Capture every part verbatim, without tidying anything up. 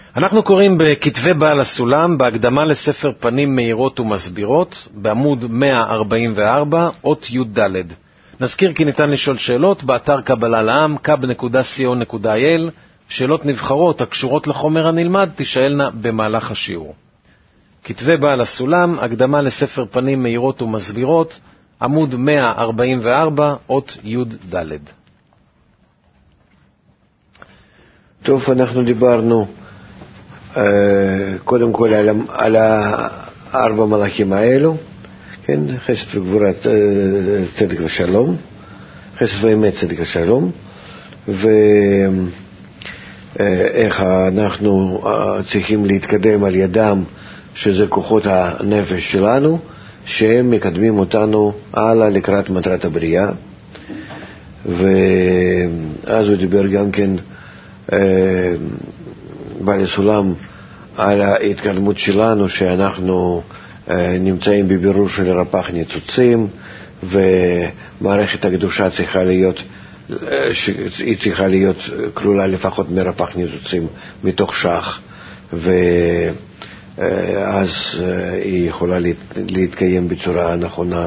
אנחנו קוראים בכתבי בעל הסולם, בהקדמה לספר פנים מהירות ומסבירות, בעמוד מאה ארבעים וארבע, אות י' ד'. נזכיר כי ניתן לשאול שאלות באתר קבלה לעם, קב נקודה סי או נקודה איי אל. שאלות נבחרות הקשורות לחומר הנלמד תשאלנה במהלך השיעור. כתבי בעל הסולם, הקדמה לספר פנים מהירות ומסבירות, עמוד מאה ארבעים וארבע, אות י' ד'. טוב, אנחנו דיברנו קודם כל על, על הארבע מלאכים האלו, כן? חסד וגבורה, צדק ושלום, חסד ואמת, צדק ושלום, ואיך אנחנו צריכים להתקדם על ידם, שזה כוחות הנפש שלנו, שהם מקדמים אותנו הלאה לקראת מטרת הבריאה. ואז הוא דיבר גם כן בעל הסולם על ההתקדמות שלנו, שאנחנו נמצאים בבירור של רפ"ח ניצוצים, ומערכת הקדושה צריכה להיות, היא צריכה להיות כלולה לפחות מרפ"ח ניצוצים מתוך שח, ואז היא יכולה להתקיים בצורה נכונה.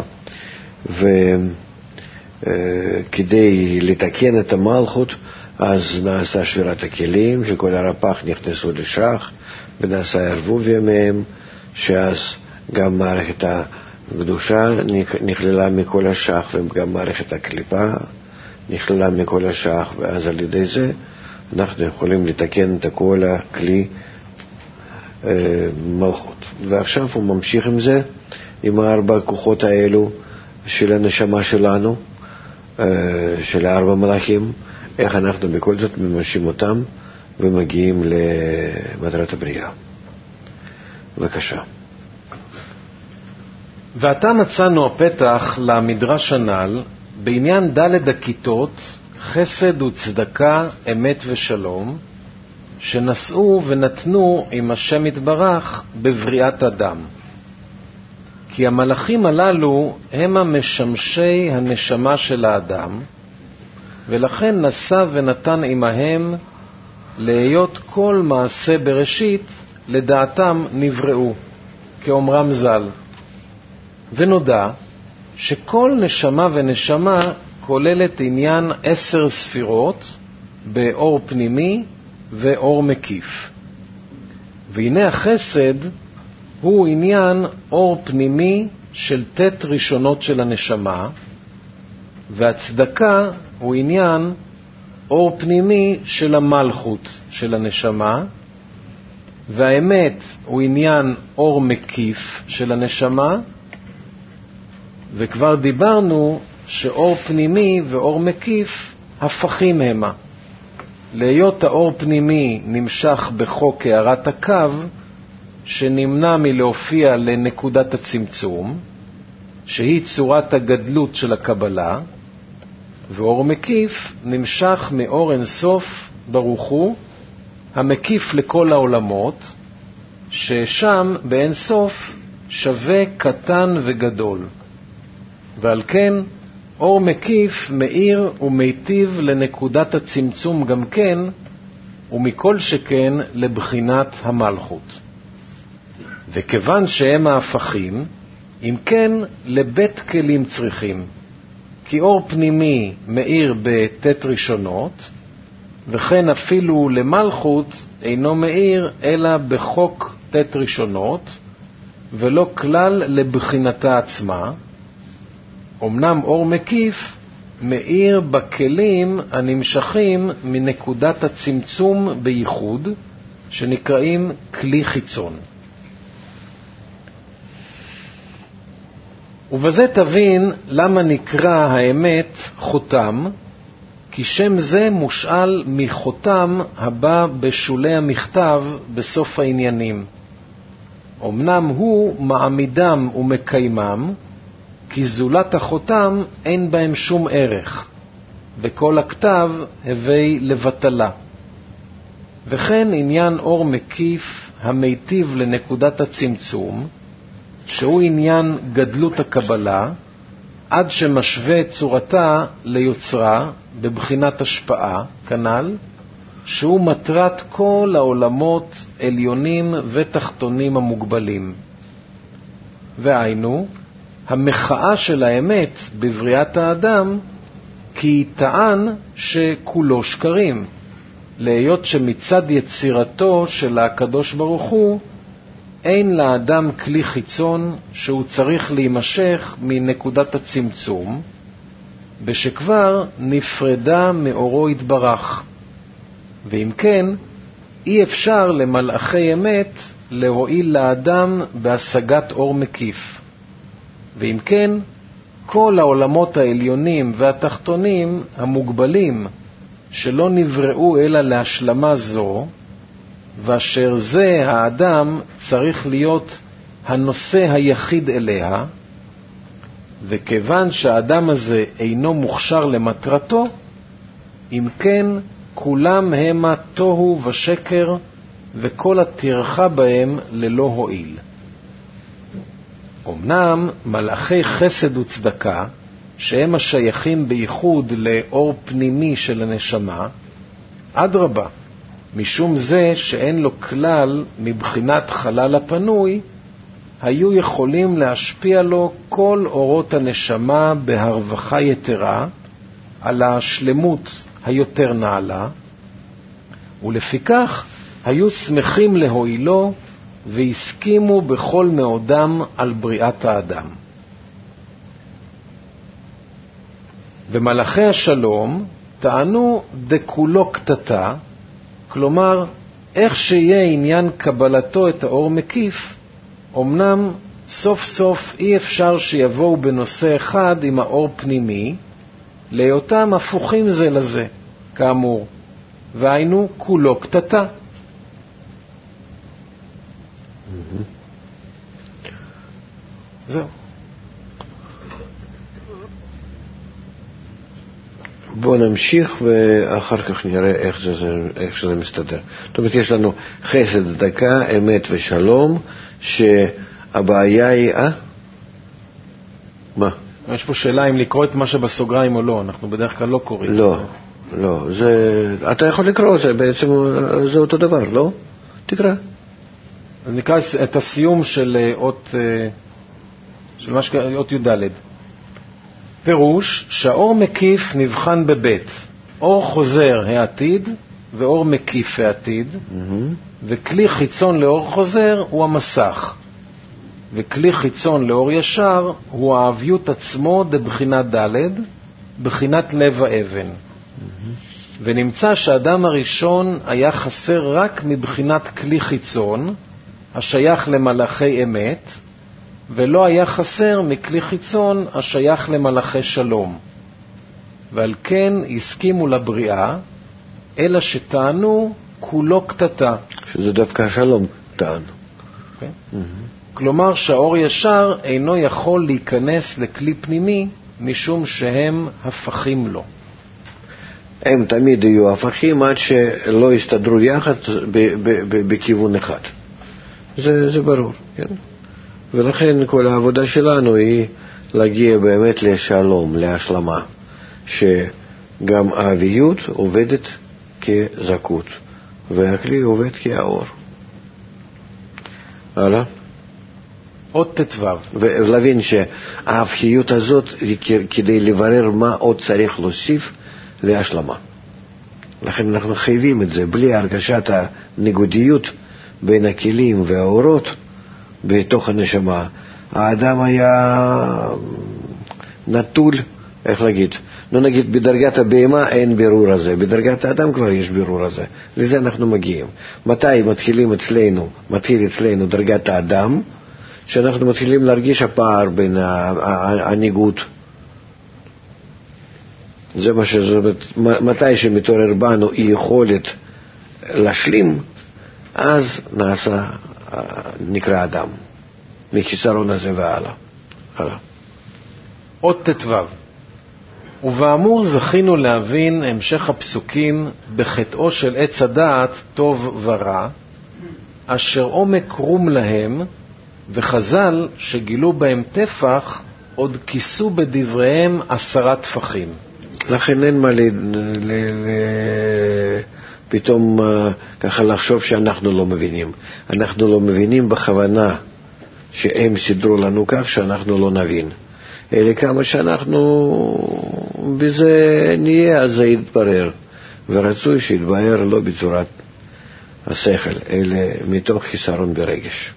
וכדי לתקן את המלכות, אז נעשה שבירת הכלים, שכל הרפ"ח נכנסו לשח, ונעשה ערבוביה מהם, שאז גם מערכת הקדושה נכללה מכל השח, וגם מערכת הקליפה נכללה מכל השח, ואז על ידי זה אנחנו יכולים לתקן את כל הכלי אה, מלכות. ועכשיו הוא ממשיך עם זה, עם הארבע כוחות האלו של הנשמה שלנו, אה, של הארבע מלאכים, איך אנחנו בכל זאת ממשים אותם ומגיעים למטרת הבריאה. בבקשה. ועתה מצאנו הפתח למדרש הנ"ל בעניין ד' הכיתות, חסד וצדקה, אמת ושלום, שנשאו ונתנו עם השם יתברך בבריאת אדם. כי המלאכים הללו הם המשמשי הנשמה של האדם, ולכן נשא ונתן עמהם להיות כל מעשה בראשית לדעתם נבראו, כאומרם ז"ל. ונודע שכל נשמה ונשמה כוללת עניין עשר ספירות באור פנימי ואור מקיף. והנה החסד הוא עניין אור פנימי של תת ראשונות של הנשמה, והצדקה הוא עניין אור פנימי של המלכות של הנשמה, והאמת הוא עניין אור מקיף של הנשמה. וכבר דיברנו שאור פנימי ואור מקיף הפכים המה. להיות האור פנימי נמשך בחוק הערת הקו, שנמנע מלהופיע לנקודת הצמצום, שהיא צורת הגדלות של הקבלה, ואור מקיף נמשך מאור אינסוף ברוך הוא, המקיף לכל העולמות, ששם באינסוף שווה קטן וגדול. ועל כן אור מקיף מאיר ומיטיב לנקודת הצמצום גם כן, ומכל שכן לבחינת המלכות. וכיוון שהם ההפכים, אם כן לבית כלים צריכים, כי אור פנימי מאיר בתת ראשונות, וכן אפילו למלכות אינו מאיר אלא בחוק תת ראשונות, ולא כלל לבחינתה עצמה. אמנם אור מקיף מאיר בכלים הנמשכים מנקודת הצמצום בייחוד, שנקראים כלי חיצון. ובזה תבין למה נקרא האמת חותם, כי שם זה מושאל מחותם הבא בשולי המכתב בסוף העניינים. אמנם הוא מעמידם ומקיימם, כי זולת החותם אין בהם שום ערך, וכל הכתב הווי לבטלה. וכן עניין אור מקיף המיטיב לנקודת הצמצום, שהוא עניין גדלות הקבלה, עד שמשווה צורתה ליוצרה בבחינת השפעה, כנ"ל, שהוא מטרת כל העולמות עליונים ותחתונים המוגבלים. והיינו, המחאה של האמת בבריאת האדם, כי טען שכולו שקרים, להיות שמצד יצירתו של הקדוש ברוך הוא, אין לאדם כלי חיצון שהוא צריך להימשך מנקודת הצמצום, בשכבר נפרדה מאורו התברך. ואם כן, אי אפשר למלאכי אמת להועיל לאדם בהשגת אור מקיף. ואם כן, כל העולמות העליונים והתחתונים המוגבלים שלא נבראו אלא להשלמה זו, ואשר זה האדם צריך להיות הנושא היחיד אליה, וכיוון שהאדם הזה אינו מוכשר למטרתו, אם כן כולם המה תוהו ושקר, וכל התרחה בהם ללא הועיל. אמנם מלאכי חסד וצדקה, שהם השייכים בייחוד לאור פנימי של הנשמה, אדרבה, משום זה שאין לו כלל מבחינת חלל הפנוי, היו יכולים להשפיע לו כל אורות הנשמה בהרווחה יתרה על השלמות היותר נעלה, ולפיכך היו שמחים להועילו והסכימו בכל מאודם על בריאת האדם. ומלאכי השלום טענו דכולו קטטה, כלומר, איך שיהיה עניין קבלתו את האור מקיף, אמנם סוף סוף אי אפשר שיבואו בנושא אחד עם האור פנימי, להיותם הפוכים זה לזה, כאמור, והיינו כולו קטטה. זהו. בואו נמשיך ואחר כך נראה איך זה, איך שזה מסתדר. זאת אומרת, יש לנו חסד, צדקה, אמת ושלום, שהבעיה היא, אה? מה? יש פה שאלה אם לקרוא את מה שבסוגריים או לא, אנחנו בדרך כלל לא קוראים. לא, לא, זה, אתה יכול לקרוא, זה בעצם, זה אותו דבר, לא? תקרא. אז נקרא את הסיום של אות, של מה שקרא, אות י"ד. פירוש שהאור מקיף נבחן בבית, אור חוזר העתיד ואור מקיף העתיד, mm-hmm. וכלי חיצון לאור חוזר הוא המסך, וכלי חיצון לאור ישר הוא האביות עצמו דבחינת ד', בחינת לב האבן. Mm-hmm. ונמצא שהאדם הראשון היה חסר רק מבחינת כלי חיצון, השייך למלאכי אמת, ולא היה חסר מכלי חיצון השייך למלאכי שלום. ועל כן הסכימו לבריאה, אלא שטענו כולו קטטה. שזה דווקא השלום טענו. Okay. Mm-hmm. כלומר שהאור ישר אינו יכול להיכנס לכלי פנימי, משום שהם הפכים לו. הם תמיד יהיו הפכים עד שלא יסתדרו יחד בכיוון אחד. זה, זה ברור, כן? ולכן כל העבודה שלנו היא להגיע באמת לשלום, להשלמה, שגם האביות עובדת כזכות, והכלי עובד כאור. הלאה? עוד תתוו. ולהבין שההפכיות הזאת היא כדי לברר מה עוד צריך להוסיף להשלמה. לכן אנחנו חייבים את זה, בלי הרגשת הניגודיות בין הכלים והאורות, בתוך הנשמה, האדם היה נטול, איך להגיד, לא נגיד בדרגת הבהמה אין בירור הזה, בדרגת האדם כבר יש בירור הזה, לזה אנחנו מגיעים. מתי מתחילים אצלנו, מתחיל אצלנו דרגת האדם, שאנחנו מתחילים להרגיש הפער בין הניגוד. זה מה שזה, מתי שמתעורר בנו אי יכולת להשלים, אז נעשה נקרא אדם, מחיסרון הזה והלאה. הלאה. עוד תתוו. ובאמור זכינו להבין המשך הפסוקים בחטאו של עץ הדעת טוב ורע, אשר עומק רום להם, וחז"ל שגילו בהם טפח, עוד כיסו בדבריהם עשרה טפחים. לכן אין מה ל... ל... ל... פתאום ככה לחשוב שאנחנו לא מבינים. אנחנו לא מבינים בכוונה שהם סידרו לנו כך שאנחנו לא נבין. אלא כמה שאנחנו בזה נהיה, אז זה יתברר. ורצוי שיתברר לא בצורת השכל, אלא מתוך חיסרון ברגש.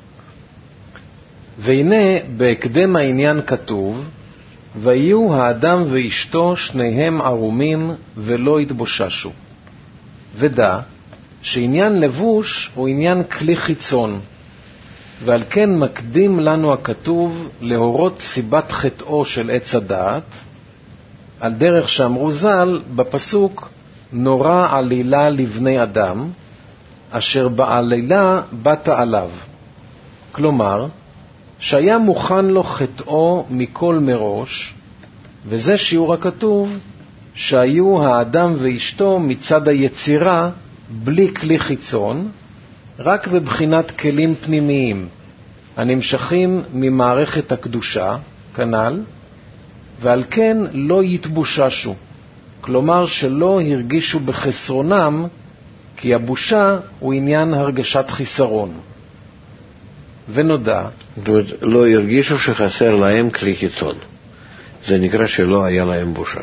והנה בהקדם העניין כתוב, ויהיו האדם ואשתו שניהם ערומים ולא יתבוששו. ודע שעניין לבוש הוא עניין כלי חיצון, ועל כן מקדים לנו הכתוב להורות סיבת חטאו של עץ הדעת, על דרך שאמרו ז"ל בפסוק, נורא עלילה לבני אדם, אשר בעלילה באת עליו. כלומר, שהיה מוכן לו חטאו מכל מראש, וזה שיעור הכתוב, שהיו האדם ואשתו מצד היצירה בלי כלי חיצון, רק בבחינת כלים פנימיים, הנמשכים ממערכת הקדושה, כנ"ל, ועל כן לא יתבוששו, כלומר שלא הרגישו בחסרונם, כי הבושה הוא עניין הרגשת חיסרון. ונודע, לא הרגישו שחסר להם כלי חיצון. זה נקרא שלא היה להם בושה.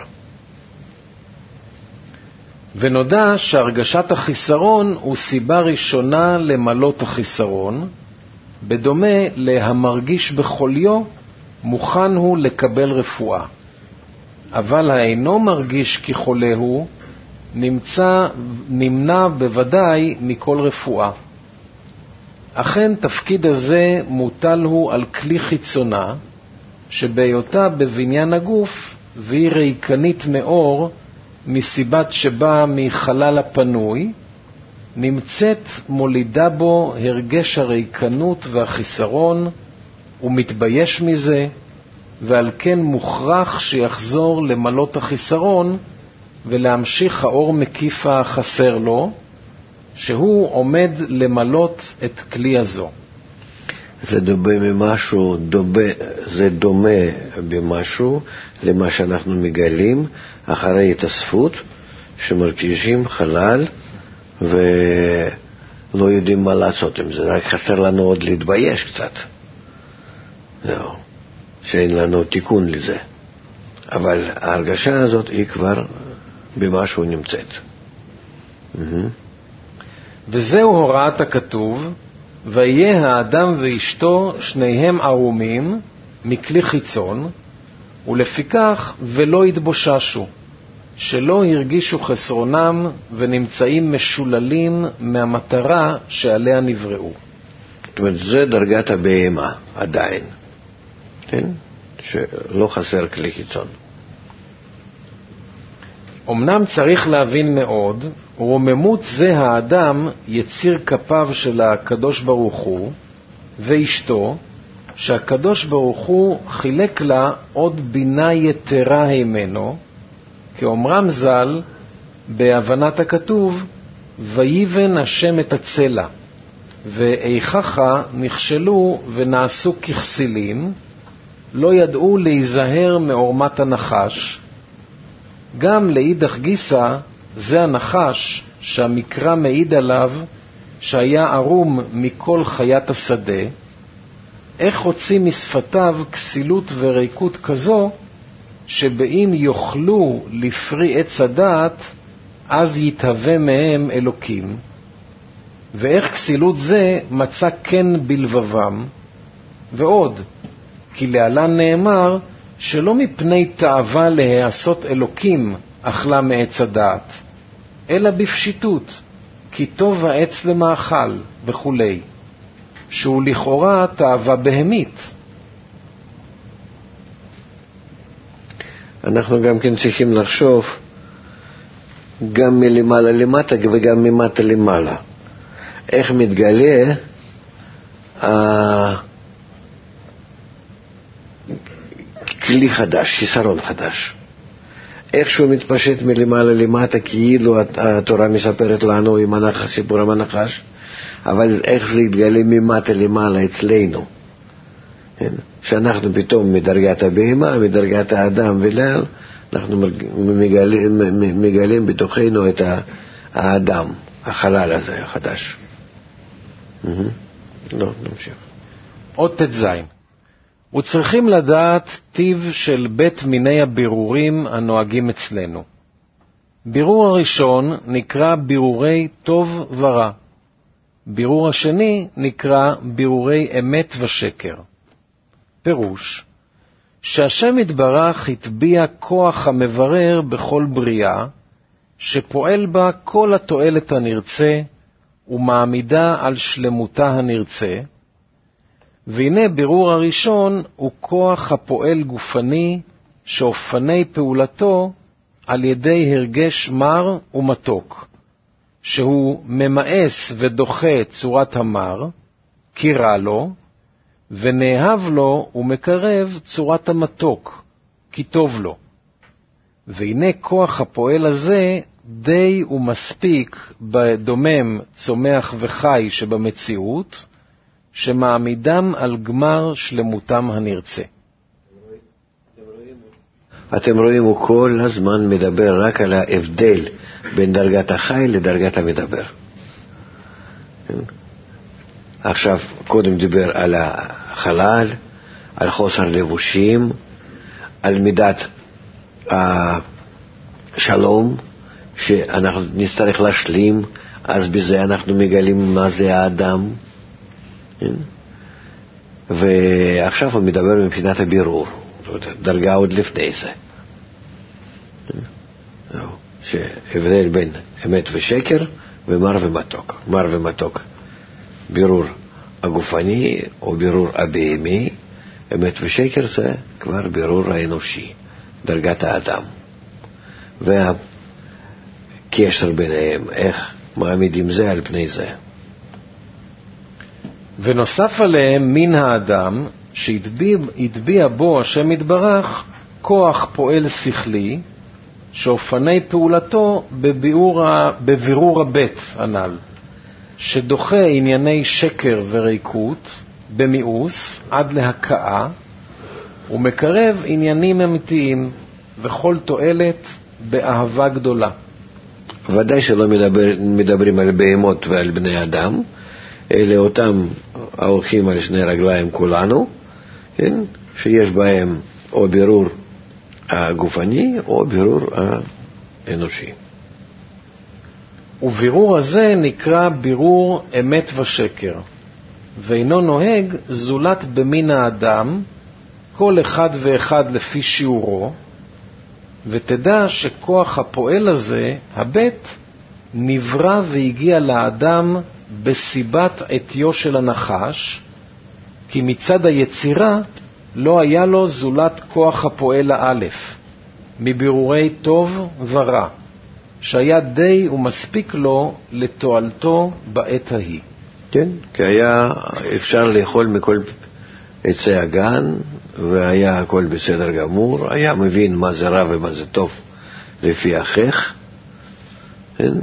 ונודע שהרגשת החיסרון הוא סיבה ראשונה למלות החיסרון, בדומה להמרגיש בחוליו מוכן הוא לקבל רפואה. אבל האינו מרגיש כחולה הוא, נמצא, נמנע בוודאי מכל רפואה. אכן תפקיד הזה מוטל הוא על כלי חיצונה, שבהיותה בבניין הגוף, והיא ריקנית מאור, מסיבת שבאה מחלל הפנוי, נמצאת מולידה בו הרגש הריקנות והחיסרון, ומתבייש מזה, ועל כן מוכרח שיחזור למלות החיסרון, ולהמשיך האור מקיף החסר לו, שהוא עומד למלות את כלי הזו. זה דומה ממשהו, דומה, זה דומה במשהו למה שאנחנו מגלים אחרי התאספות, שמרגישים חלל ולא יודעים מה לעשות עם זה. רק חסר לנו עוד להתבייש קצת. לא, שאין לנו תיקון לזה. אבל ההרגשה הזאת היא כבר במשהו נמצאת. וזהו הוראת הכתוב, ויהיה האדם ואשתו שניהם ערומים מכלי חיצון, ולפיכך ולא יתבוששו, שלא הרגישו חסרונם ונמצאים משוללים מהמטרה שעליה נבראו. זאת אומרת, זה דרגת הבהמה עדיין, כן? שלא חסר כלי חיצון. אמנם צריך להבין מאוד, רוממות זה האדם יציר כפיו של הקדוש ברוך הוא, ואשתו, שהקדוש ברוך הוא חילק לה עוד בינה יתרה הימנו, כאומרם ז"ל, בהבנת הכתוב, ויבן השם את הצלע, ואיכך נכשלו ונעשו ככסילים, לא ידעו להיזהר מעורמת הנחש. גם לאידך גיסא, זה הנחש שהמקרא מעיד עליו שהיה ערום מכל חיית השדה, איך הוציא משפתיו כסילות וריקות כזו, שבאם יאכלו לפרי עץ הדעת, אז יתהווה מהם אלוקים. ואיך כסילות זה מצא כן בלבבם, ועוד, כי להלן נאמר, שלא מפני תאווה להיעשות אלוקים אכלה מעץ הדעת, אלא בפשיטות, כי טוב העץ למאכל וכו', שהוא לכאורה תאווה בהמית. אנחנו גם כן צריכים לחשוב גם מלמעלה למטה וגם ממטה למעלה. איך מתגלה כלי חדש, חיסרון חדש. איך שהוא מתפשט מלמעלה למטה, כאילו התורה מספרת לנו עם הנחש, סיפור המנחש, אבל איך זה יתגלה ממטה למעלה אצלנו. שאנחנו פתאום מדרגת הבהמה, מדרגת האדם ולאל, אנחנו מגלים, מגלים בתוכנו את האדם, החלל הזה, החדש. לא, נמשיך. עוד תזין. וצריכים לדעת טיב של בית מיני הבירורים הנוהגים אצלנו. בירור הראשון נקרא בירורי טוב ורע. בירור השני נקרא בירורי אמת ושקר. פירוש, שהשם יתברך הטביע כוח המברר בכל בריאה, שפועל בה כל התועלת הנרצה, ומעמידה על שלמותה הנרצה, והנה בירור הראשון הוא כוח הפועל גופני, שאופני פעולתו על ידי הרגש מר ומתוק, שהוא ממאס ודוחה צורת המר, כי רע לו, ונאהב לו ומקרב צורת המתוק, כי טוב לו. והנה כוח הפועל הזה די ומספיק בדומם צומח וחי שבמציאות, שמעמידם על גמר שלמותם הנרצה. אתם רואים, הוא כל הזמן מדבר רק על ההבדל בין דרגת החי לדרגת המדבר. עכשיו, קודם דיבר על החלל, על חוסר לבושים, על מידת השלום, שאנחנו נצטרך להשלים, אז בזה אנחנו מגלים מה זה האדם. ועכשיו הוא מדבר מבחינת הבירור, דרגה עוד לפני זה. שהבדל בין אמת ושקר ומר ומתוק. מר ומתוק, בירור הגופני או בירור הבהמי, אמת ושקר זה כבר בירור האנושי, דרגת האדם. והקשר ביניהם, איך מעמידים זה על פני זה. ונוסף עליהם מן האדם, שהטביע בו השם יתברך כוח פועל שכלי, שאופני פעולתו בבירור, בבירור הבית הנ"ל, שדוחה ענייני שקר וריקות במיאוס עד להכאה, ומקרב עניינים אמיתיים וכל תועלת באהבה גדולה. ודאי שלא מדבר, מדברים על בהמות ועל בני אדם, אלה אותם ההולכים על שני רגליים כולנו, כן? שיש בהם או בירור הגופני או בירור האנושי. ובירור הזה נקרא בירור אמת ושקר, ואינו נוהג זולת במין האדם, כל אחד ואחד לפי שיעורו, ותדע שכוח הפועל הזה, הבית, נברא והגיע לאדם בסיבת עטיו של הנחש, כי מצד היצירה לא היה לו זולת כוח הפועל האלף, מבירורי טוב ורע, שהיה די ומספיק לו לתועלתו בעת ההיא. כן, כי היה אפשר לאכול מכל עצי הגן, והיה הכל בסדר גמור, היה מבין מה זה רע ומה זה טוב לפי החך, כן?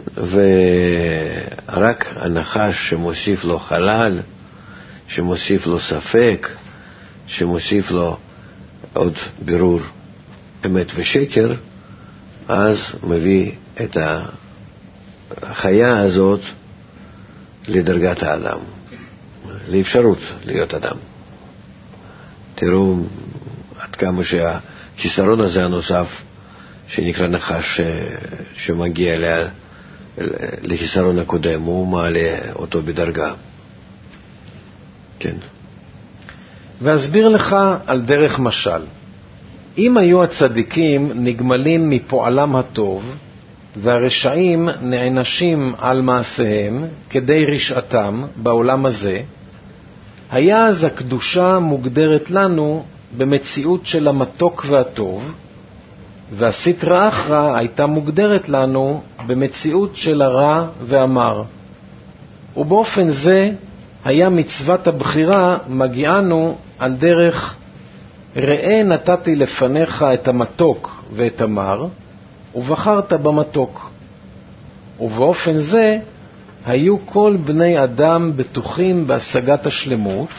ורק הנחש שמוסיף לו חלל, שמוסיף לו ספק, שמוסיף לו עוד בירור אמת ושקר, אז מביא את החיה הזאת לדרגת האדם, לאפשרות להיות אדם. תראו עד כמה שהכיסרון הזה הנוסף, שנקרא נחש, שמגיע לכיסרון הקודם, הוא מעלה אותו בדרגה. כן. ואסביר לך על דרך משל. אם היו הצדיקים נגמלים מפועלם הטוב, והרשעים נענשים על מעשיהם כדי רשעתם בעולם הזה, היה אז הקדושה מוגדרת לנו במציאות של המתוק והטוב, והסטרא אחרא הייתה מוגדרת לנו במציאות של הרע והמר. ובאופן זה היה מצוות הבחירה מגיענו על דרך ראה נתתי לפניך את המתוק ואת המר, ובחרת במתוק. ובאופן זה היו כל בני אדם בטוחים בהשגת השלמות,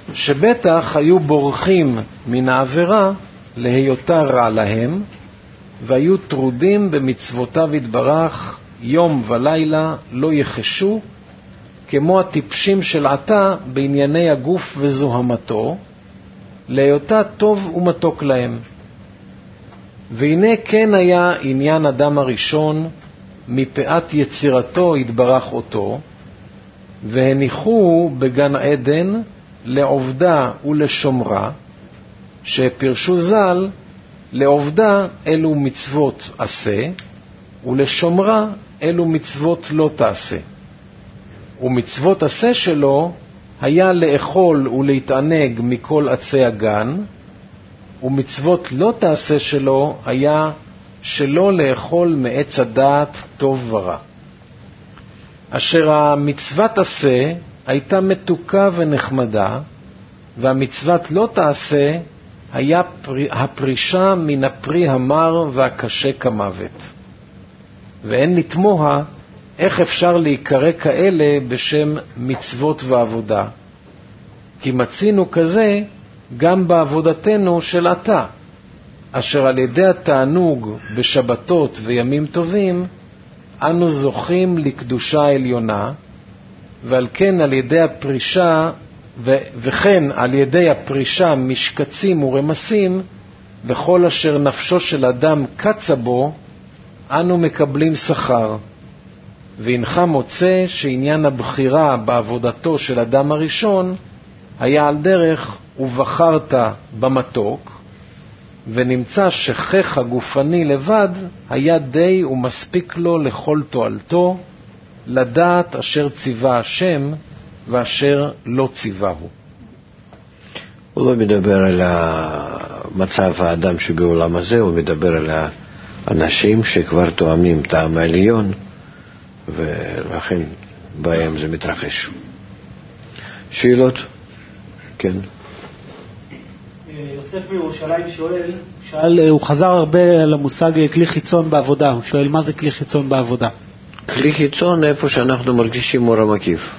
שבטח היו בורחים מן העבירה להיותה רע להם, והיו טרודים במצוותיו יתברך, יום ולילה לא יחשו, כמו הטיפשים של עתה בענייני הגוף וזוהמתו, להיותה טוב ומתוק להם. והנה כן היה עניין אדם הראשון, מפאת יצירתו יתברך אותו, והניחוהו בגן עדן לעובדה ולשומרה, שפרשו ז"ל, לעובדה אלו מצוות עשה, ולשומרה אלו מצוות לא תעשה. ומצוות עשה שלו היה לאכול ולהתענג מכל עצי הגן, ומצוות לא תעשה שלו היה שלא לאכול מעץ הדעת טוב ורע. אשר המצוות עשה הייתה מתוקה ונחמדה, והמצוות לא תעשה היה הפרישה מן הפרי המר והקשה כמוות. ואין לתמוה איך אפשר להיקרא כאלה בשם מצוות ועבודה, כי מצינו כזה גם בעבודתנו של עתה, אשר על ידי התענוג בשבתות וימים טובים אנו זוכים לקדושה עליונה, ועל כן על ידי הפרישה ו- וכן על ידי הפרישה משקצים ורמסים בכל אשר נפשו של אדם קצה בו אנו מקבלים שכר. והנך מוצא שעניין הבחירה בעבודתו של אדם הראשון היה על דרך ובחרת במתוק, ונמצא שכך הגופני לבד היה די ומספיק לו לכל תועלתו, לדעת אשר ציווה השם ואשר לא ציווהו. הוא לא מדבר על מצב האדם שבעולם הזה, הוא מדבר על האנשים שכבר תואמים טעם העליון, ולכן בהם זה מתרחש. שאלות? כן. יוסף מירושלים שואל, שאל, הוא חזר הרבה על המושג כלי חיצון בעבודה, הוא שואל מה זה כלי חיצון בעבודה? כלי חיצון איפה שאנחנו מרגישים אור המקיף,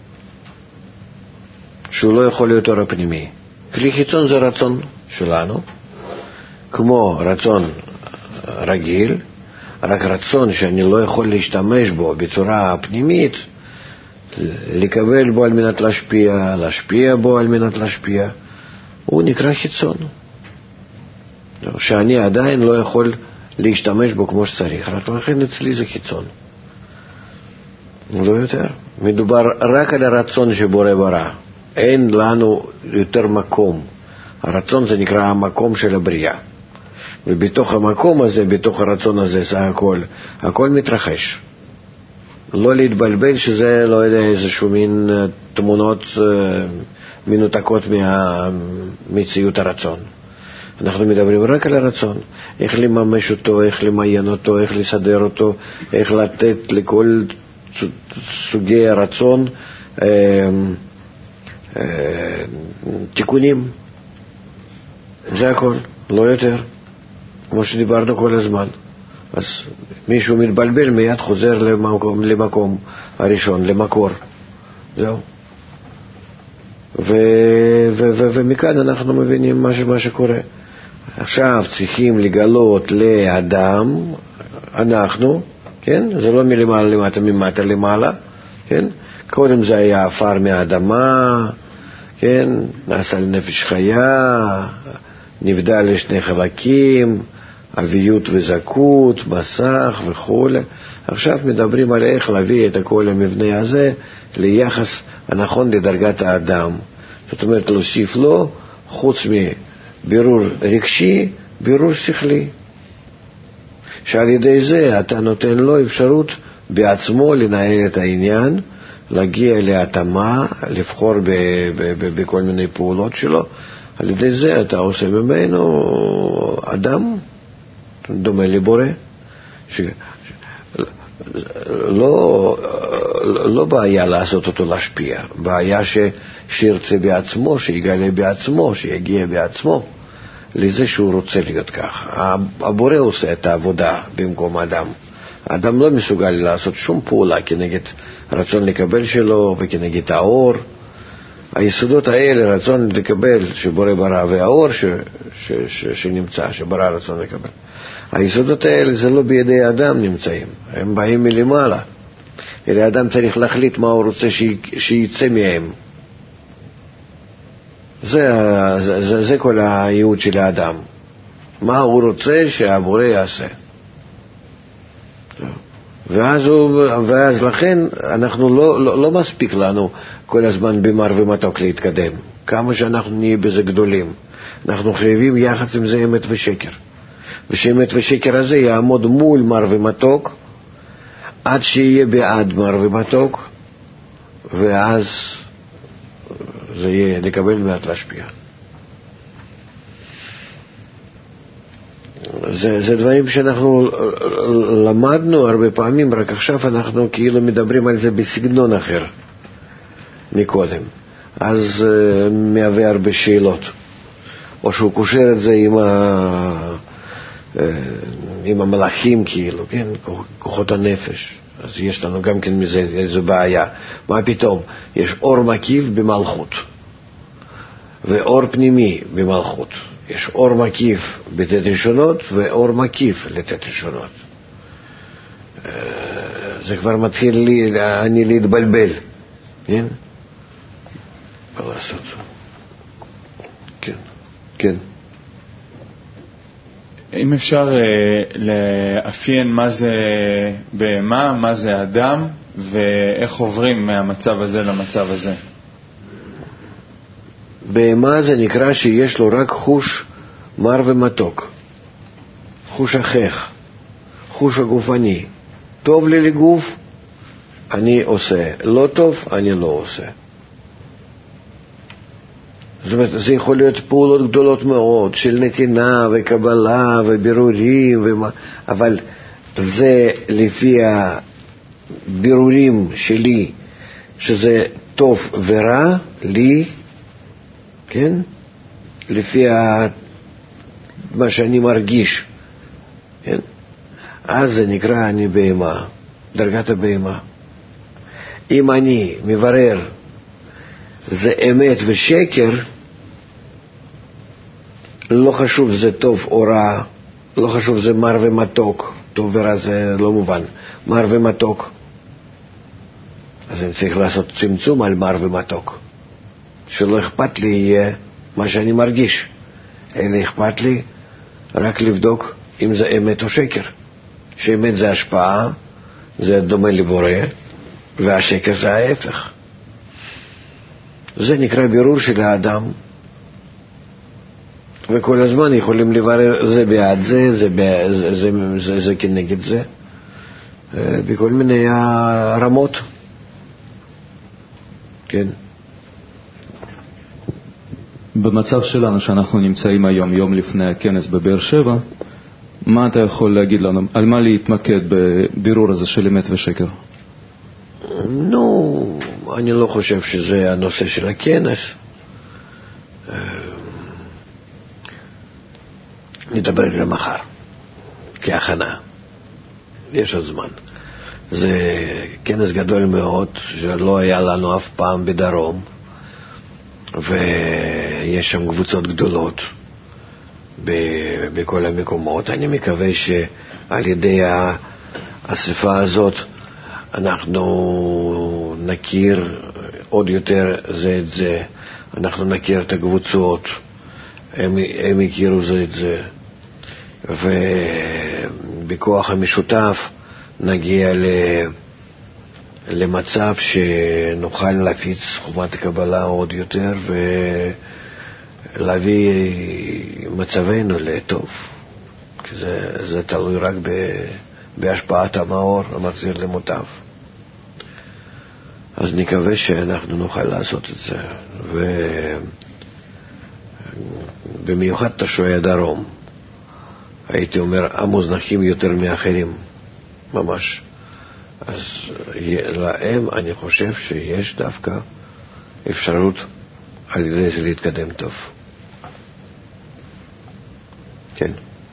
שהוא לא יכול להיות אור הפנימי. כלי חיצון זה רצון שלנו, כמו רצון רגיל, רק רצון שאני לא יכול להשתמש בו בצורה פנימית, לקבל בו על מנת להשפיע, להשפיע בו על מנת להשפיע, הוא נקרא חיצון, שאני עדיין לא יכול להשתמש בו כמו שצריך, רק לכן אצלי זה חיצון, לא יותר. מדובר רק על הרצון שבורא ברא, אין לנו יותר מקום. הרצון זה נקרא המקום של הבריאה, ובתוך המקום הזה, בתוך הרצון הזה, זה הכל, הכל מתרחש. לא להתבלבל שזה, לא יודע, איזשהו מין תמונות מנותקות מהמציאות הרצון. אנחנו מדברים רק על הרצון, איך לממש אותו, איך למיין אותו, איך לסדר אותו, איך לתת לכל סוגי הרצון אה, אה, תיקונים. זה הכל, לא יותר, כמו שדיברנו כל הזמן. אז מישהו מתבלבל, מיד חוזר למקום, למקום הראשון, למקור. זהו. ו, ו, ו, ומכאן אנחנו מבינים מה, מה שקורה. עכשיו צריכים לגלות לאדם, אנחנו, כן? זה לא מלמעלה למטה, ממטה למעלה, כן? קודם זה היה עפר מהאדמה, כן? נעשה לנפש חיה, נבדל לשני חלקים, אביות וזכות, מסך וכו'. עכשיו מדברים על איך להביא את הכל המבנה הזה ליחס הנכון לדרגת האדם. זאת אומרת, להוסיף לו, חוץ מבירור רגשי, בירור שכלי. שעל ידי זה אתה נותן לו אפשרות בעצמו לנהל את העניין, להגיע להתאמה, לבחור ב- ב- ב- בכל מיני פעולות שלו. על ידי זה אתה עושה ממנו אדם דומה לבורא, ש... לא, לא בעיה לעשות אותו להשפיע, בעיה ש... שירצה בעצמו, שיגלה בעצמו, שיגיע בעצמו לזה שהוא רוצה להיות כך. הבורא עושה את העבודה במקום האדם. האדם לא מסוגל לעשות שום פעולה כנגד רצון לקבל שלו וכנגד האור. היסודות האלה, רצון לקבל שבורא ברא, והאור ש, ש, ש, שנמצא, שבורא רצון לקבל. היסודות האלה זה לא בידי האדם נמצאים, הם באים מלמעלה. אלא האדם צריך להחליט מה הוא רוצה שיצא מהם. זה, זה, זה, זה כל הייעוד של האדם. מה הוא רוצה שהבורא יעשה. ואז, הוא, ואז לכן אנחנו לא, לא, לא מספיק לנו כל הזמן במר ומתוק להתקדם. כמה שאנחנו נהיה בזה גדולים. אנחנו חייבים יחד עם זה אמת ושקר. ושאמת ושקר הזה יעמוד מול מר ומתוק, עד שיהיה בעד מר ומתוק, ואז זה יהיה לקבל מעט להשפיע. זה, זה דברים שאנחנו למדנו הרבה פעמים, רק עכשיו אנחנו כאילו מדברים על זה בסגנון אחר מקודם. אז uh, מהווה הרבה שאלות. או שהוא קושר את זה עם, ה, uh, עם המלאכים כאילו, כן? כוחות הנפש. אז יש לנו גם כן מזה איזו בעיה. מה פתאום? יש אור מקיף במלכות, ואור פנימי במלכות. יש אור מקיף בתת ראשונות ואור מקיף לתת ראשונות. זה כבר מתחיל לי, אני להתבלבל. כן? מה לעשות? כן, כן. אם אפשר לאפיין מה זה בהמה, מה זה אדם, ואיך עוברים מהמצב הזה למצב הזה. בהמה זה נקרא שיש לו רק חוש מר ומתוק, חוש החך, חוש הגופני. טוב לי לגוף, אני עושה. לא טוב, אני לא עושה. זאת אומרת, זה יכול להיות פעולות גדולות מאוד של נתינה וקבלה ובירורים, ומה, אבל זה לפי הבירורים שלי, שזה טוב ורע לי, כן? לפי ה... מה שאני מרגיש, כן? אז זה נקרא אני בהמה, דרגת הבהמה. אם אני מברר זה אמת ושקר, לא חשוב זה טוב או רע, לא חשוב זה מר ומתוק, טוב ורע זה לא מובן, מר ומתוק. אז אני צריך לעשות צמצום על מר ומתוק, שלא אכפת לי יהיה מה שאני מרגיש, אלא אכפת לי רק לבדוק אם זה אמת או שקר. שאמת זה השפעה, זה דומה לבורא, והשקר זה ההפך. זה נקרא בירור של האדם, וכל הזמן יכולים לברר זה בעד זה, זה, זה, זה, זה, זה כנגד זה, בכל מיני רמות. כן. במצב שלנו שאנחנו נמצאים היום, יום לפני הכנס בבאר שבע, מה אתה יכול להגיד לנו? על מה להתמקד בבירור הזה של אמת ושקר? נו, אני לא חושב שזה הנושא של הכנס. נדבר על זה מחר, כהכנה. יש עוד זמן. זה כנס גדול מאוד, שלא היה לנו אף פעם בדרום, ויש שם קבוצות גדולות בכל המקומות. אני מקווה שעל ידי האספה הזאת אנחנו נכיר עוד יותר זה את זה, אנחנו נכיר את הקבוצות, הם, הם יכירו זה את זה, ובכוח המשותף נגיע ל, למצב שנוכל להפיץ חומת הקבלה עוד יותר ולהביא מצבנו לטוב, כי זה, זה תלוי רק ב, בהשפעת המאור המחזיר למוטב. אז נקווה שאנחנו נוכל לעשות את זה, ובמיוחד תושבי הדרום, הייתי אומר המוזנחים יותר מאחרים ממש. אז להם אני חושב שיש דווקא אפשרות על ידי זה להתקדם טוב. כן.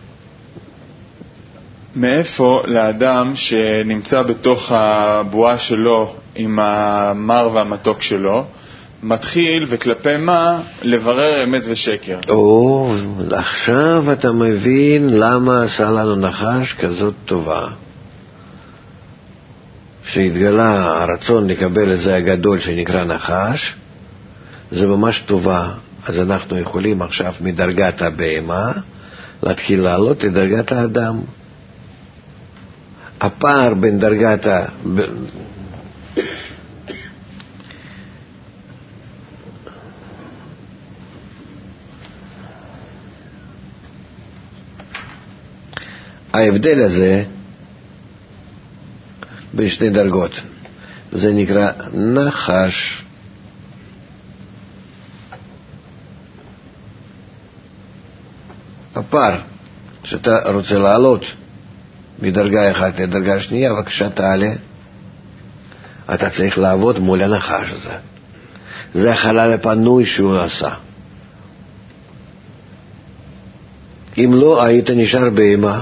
מאיפה לאדם שנמצא בתוך הבועה שלו עם המר והמתוק שלו, מתחיל וכלפי מה לברר אמת ושקר. או, עכשיו אתה מבין למה עשה לנו נחש כזאת טובה. שהתגלה הרצון לקבל את זה הגדול שנקרא נחש, זה ממש טובה. אז אנחנו יכולים עכשיו מדרגת הבהמה להתחיל לעלות לדרגת האדם. הפער בין דרגת ה... ההבדל הזה בין שני דרגות, זה נקרא נחש. הפער שאתה רוצה לעלות מדרגה אחת לדרגה שנייה, בבקשה תעלה, אתה צריך לעבוד מול הנחש הזה. זה החלל הפנוי שהוא עשה. אם לא, היית נשאר בהמה.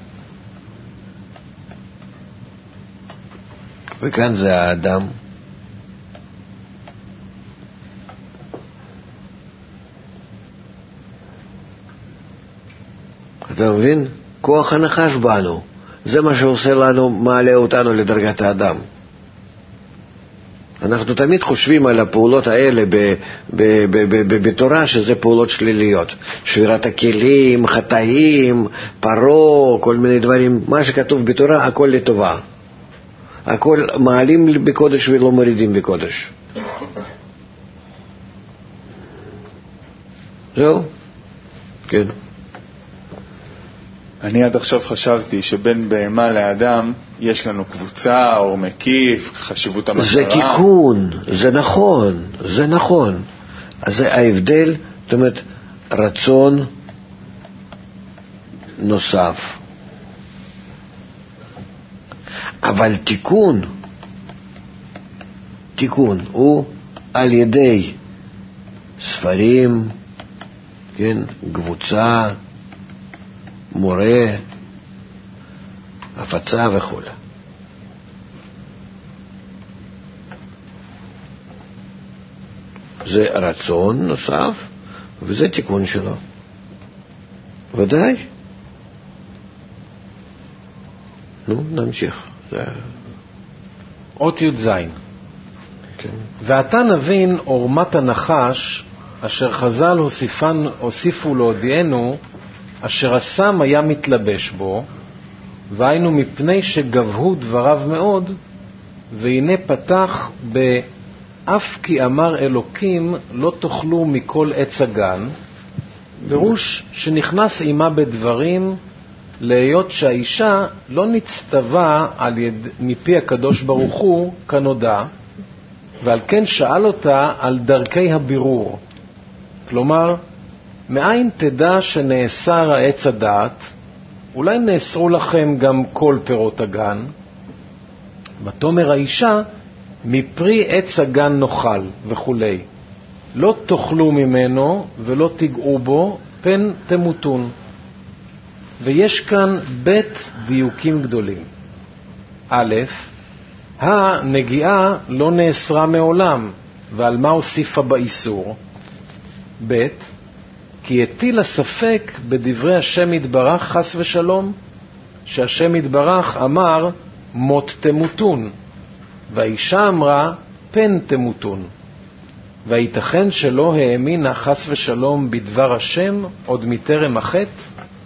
וכאן זה האדם. אתה מבין? כוח הנחש בנו. זה מה שעושה לנו, מעלה אותנו לדרגת האדם. אנחנו תמיד חושבים על הפעולות האלה ב- ב- ב- ב- בתורה, שזה פעולות שליליות. שבירת הכלים, חטאים, פרו, כל מיני דברים. מה שכתוב בתורה, הכל לטובה. הכל מעלים בקודש ולא מורידים בקודש. זהו? כן. אני עד עכשיו חשבתי שבין בהמה לאדם יש לנו קבוצה, אור מקיף, חשיבות המטרה. זה תיקון, זה נכון, זה נכון. אז זה ההבדל, זאת אומרת, רצון נוסף. אבל תיקון, תיקון הוא על ידי ספרים, כן, קבוצה, מורה, הפצה וכו'. זה רצון נוסף, וזה תיקון שלו. ודאי. נו, נמשיך. זה... אות י' זין. כן. ועתה נבין עורמת הנחש, אשר חז"ל הוסיפן, הוסיפו להודיענו, אשר הסם היה מתלבש בו, והיינו מפני שגבהו דבריו מאוד, והנה פתח באף כי אמר אלוקים לא תאכלו מכל עץ הגן, פירוש שנכנס עימה בדברים, להיות שהאישה לא נצטווה על יד, מפי הקדוש ברוך הוא כנודע, ועל כן שאל אותה על דרכי הבירור. כלומר, מאין תדע שנאסר העץ הדעת? אולי נאסרו לכם גם כל פירות הגן? ותאמר האישה, מפרי עץ הגן נאכל וכו'. לא תאכלו ממנו ולא תיגעו בו, פן תמותון. ויש כאן בית דיוקים גדולים. א', הנגיעה לא נאסרה מעולם, ועל מה הוסיפה באיסור? ב', כי הטיל הספק בדברי השם יתברך חס ושלום, שהשם יתברך אמר מות תמותון, והאישה אמרה פן תמותון, והייתכן שלא האמינה חס ושלום בדבר השם עוד מטרם החטא?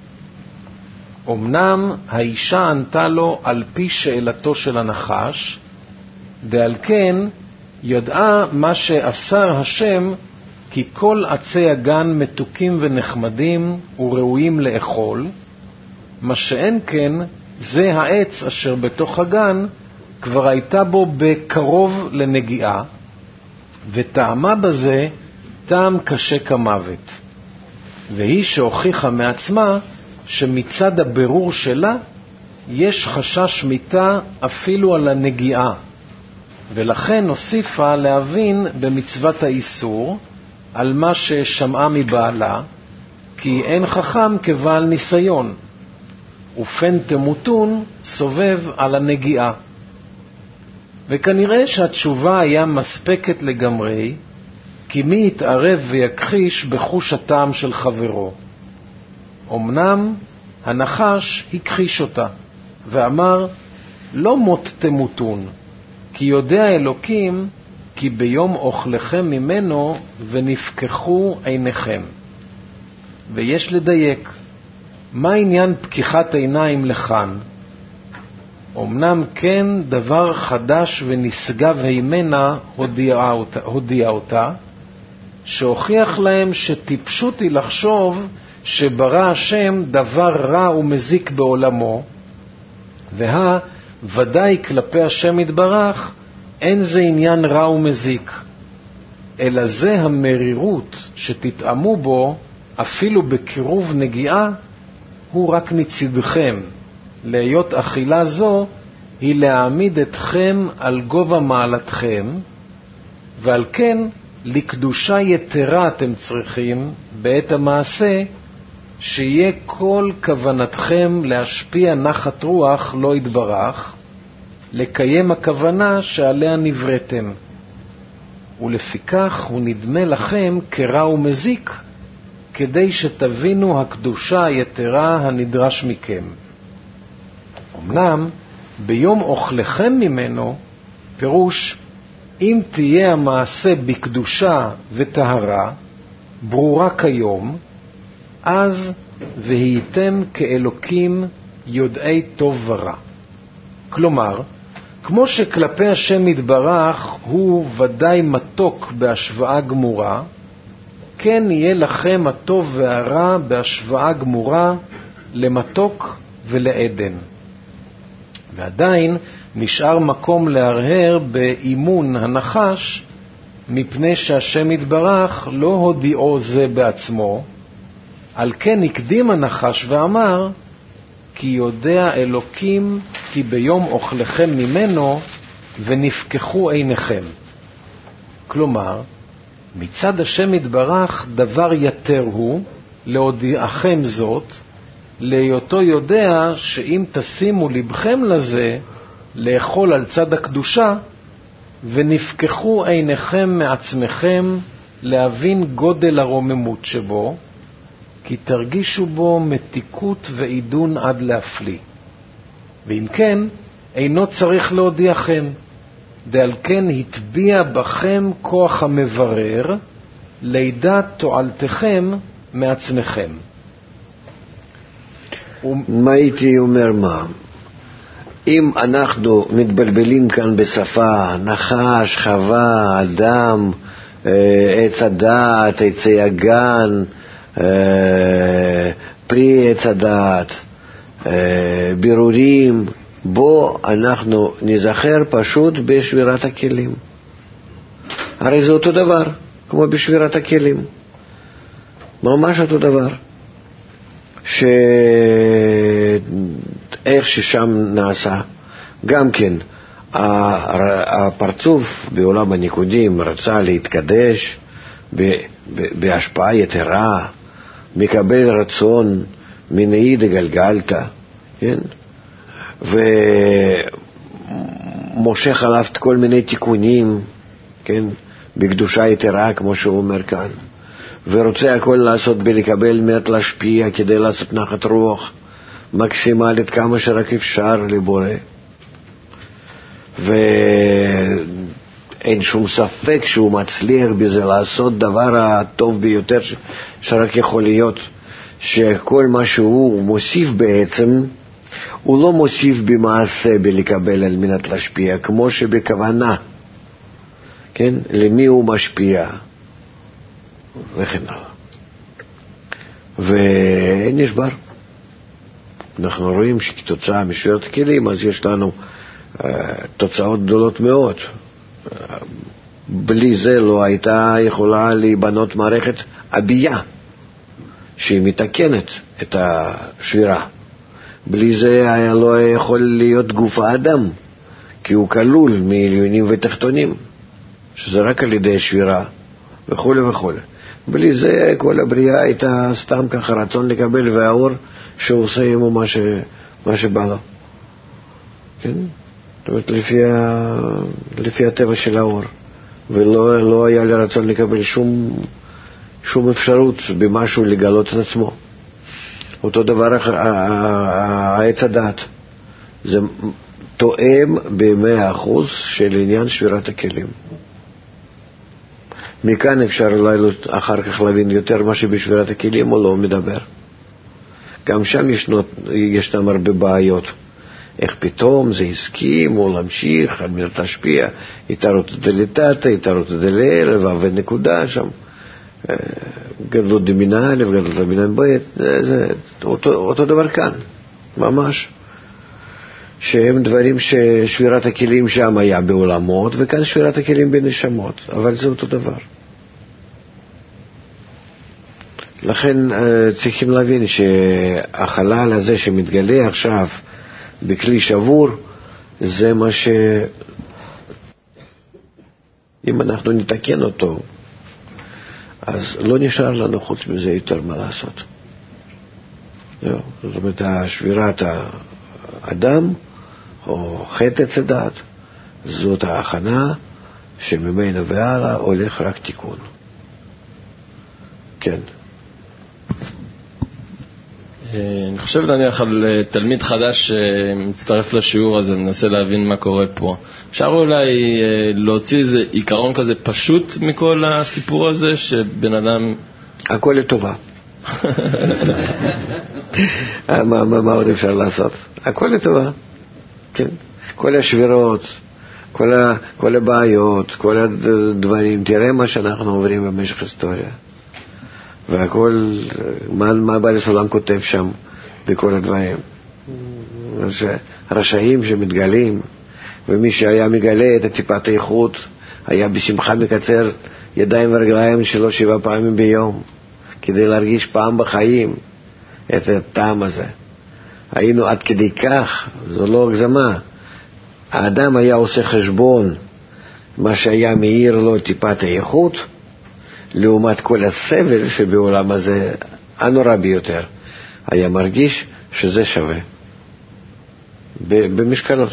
אמנם האישה ענתה לו על פי שאלתו של הנחש, דעל כן ידעה מה שאסר השם, כי כל עצי הגן מתוקים ונחמדים וראויים לאכול, מה שאין כן זה העץ אשר בתוך הגן כבר הייתה בו בקרוב לנגיעה, וטעמה בזה טעם קשה כמוות. והיא שהוכיחה מעצמה שמצד הבירור שלה יש חשש מיתה אפילו על הנגיעה, ולכן הוסיפה להבין במצוות האיסור על מה ששמעה מבעלה, כי אין חכם כבעל ניסיון, ופן תמותון סובב על הנגיעה. וכנראה שהתשובה היה מספקת לגמרי, כי מי יתערב ויכחיש בחוש הטעם של חברו. אמנם הנחש הכחיש אותה, ואמר, לא מות תמותון, כי יודע אלוקים, כי ביום אוכלכם ממנו ונפקחו עיניכם. ויש לדייק, מה עניין פקיחת עיניים לכאן? אמנם כן דבר חדש ונשגב הימנה הודיעה אותה, הודיעה אותה, שהוכיח להם שטיפשות היא לחשוב שברא השם דבר רע ומזיק בעולמו, וה ודאי כלפי השם יתברך אין זה עניין רע ומזיק, אלא זה המרירות שתתאמו בו אפילו בקירוב נגיעה, הוא רק מצדכם. להיות אכילה זו היא להעמיד אתכם על גובה מעלתכם, ועל כן לקדושה יתרה אתם צריכים בעת המעשה, שיהיה כל כוונתכם להשפיע נחת רוח לא יתברך, לקיים הכוונה שעליה נבראתם, ולפיכך הוא נדמה לכם כרע ומזיק, כדי שתבינו הקדושה היתרה הנדרש מכם. אמנם ביום אוכלכם ממנו, פירוש אם תהיה המעשה בקדושה וטהרה, ברורה כיום, אז והייתם כאלוקים יודעי טוב ורע. כלומר, כמו שכלפי השם יתברך הוא ודאי מתוק בהשוואה גמורה, כן יהיה לכם הטוב והרע בהשוואה גמורה למתוק ולעדן. ועדיין נשאר מקום להרהר באימון הנחש, מפני שהשם יתברך לא הודיעו זה בעצמו, על כן הקדים הנחש ואמר, כי יודע אלוקים כי ביום אוכלכם ממנו ונפקחו עיניכם. כלומר, מצד השם יתברך דבר יתר הוא להודיעכם זאת, להיותו יודע שאם תשימו לבכם לזה, לאכול על צד הקדושה, ונפקחו עיניכם מעצמכם להבין גודל הרוממות שבו, כי תרגישו בו מתיקות ועידון עד להפליא. ואם כן, אינו צריך להודיעכם, דעל כן התביע בכם כוח המברר, לידע תועלתכם מעצמכם. מה הייתי אומר מה? אם אנחנו מתבלבלים כאן בשפה, נחש, חווה, אדם, עץ הדעת, עצי הגן, פרי עץ הדעת, בירורים, בו אנחנו נזכר פשוט בשבירת הכלים. הרי זה אותו דבר, כמו בשבירת הכלים. ממש אותו דבר. שאיך ששם נעשה, גם כן, הפרצוף בעולם הניקודים רצה להתקדש בהשפעה יתרה, מקבל רצון מנעי דגלגלת, כן? ומושך עליו כל מיני תיקונים, כן? בקדושה יתרה, כמו שהוא אומר כאן. ורוצה הכל לעשות בלקבל מעט להשפיע כדי לעשות נחת רוח מקסימלית כמה שרק אפשר לבורא. ואין שום ספק שהוא מצליח בזה לעשות דבר הטוב ביותר ש... שרק יכול להיות, שכל מה שהוא מוסיף בעצם, הוא לא מוסיף במעשה בלקבל על מנת להשפיע, כמו שבכוונה, כן? למי הוא משפיע? וכן הלאה. ונשבר. אנחנו רואים שכתוצאה משבירת הכלים, אז יש לנו uh, תוצאות גדולות מאוד. Uh, בלי זה לא הייתה יכולה להיבנות מערכת הבייה, שהיא מתקנת את השבירה. בלי זה היה לא יכול להיות גוף האדם, כי הוא כלול מעליונים ותחתונים, שזה רק על ידי שבירה וכו' וכו'. בלי זה כל הבריאה הייתה סתם ככה רצון לקבל, והאור שעושה עמו מה, ש... מה שבא לו. כן? זאת אומרת, לפי, ה... לפי הטבע של האור. ולא לא היה לי רצון לקבל שום, שום אפשרות במשהו לגלות את עצמו. אותו דבר העץ הדעת. זה תואם ב-מאה אחוז של עניין שבירת הכלים. מכאן אפשר אולי אחר כך להבין יותר מה שבשבירת הכלים הוא לא מדבר. גם שם ישנות, ישנם הרבה בעיות. איך פתאום זה הסכים או להמשיך על מנת להשפיע, התארות דליטטה, התארות דליל, ונקודה שם. גדלות דמינה א', גדלות דמינה ב', זה אותו, אותו דבר כאן, ממש. שהם דברים ששבירת הכלים שם היה בעולמות, וכאן שבירת הכלים בנשמות, אבל זה אותו דבר. לכן צריכים להבין שהחלל הזה שמתגלה עכשיו בכלי שבור, זה מה ש... אם אנחנו נתקן אותו, אז לא נשאר לנו חוץ מזה יותר מה לעשות. זאת אומרת, שבירת האדם, או חטא עץ הדעת, זאת ההכנה שממנו והלאה הולך רק תיקון. כן. אני חושב להניח על תלמיד חדש שמצטרף לשיעור הזה, מנסה להבין מה קורה פה. אפשר אולי להוציא איזה עיקרון כזה פשוט מכל הסיפור הזה, שבן אדם... הכל לטובה. מה, מה, מה עוד אפשר לעשות? הכל לטובה. כן. כל השבירות, כל, ה, כל הבעיות, כל הדברים, תראה מה שאנחנו עוברים במשך היסטוריה. והכל, מה, מה בעל הסולם כותב שם בכל הדברים. רשעים שמתגלים, ומי שהיה מגלה את הטיפת האיכות, היה בשמחה מקצר ידיים ורגליים שלו שבע פעמים ביום, כדי להרגיש פעם בחיים את הטעם הזה. היינו עד כדי כך, זו לא הגזמה. האדם היה עושה חשבון מה שהיה מאיר לו טיפת האיכות, לעומת כל הסבל שבעולם הזה הנורא ביותר, היה מרגיש שזה שווה במשקלות.